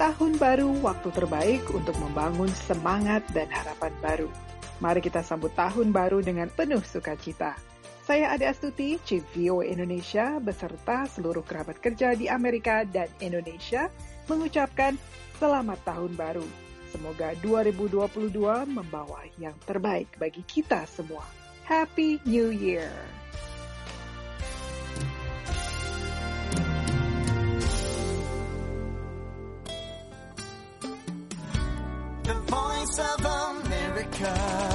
Tahun baru, waktu terbaik untuk membangun semangat dan harapan baru. Mari kita sambut tahun baru dengan penuh sukacita. Saya Ade Astuti, Chief VOA Indonesia, beserta seluruh kerabat kerja di Amerika dan Indonesia, mengucapkan selamat tahun baru. Semoga 2022 membawa yang terbaik bagi kita semua. Happy New Year! The Voice of America.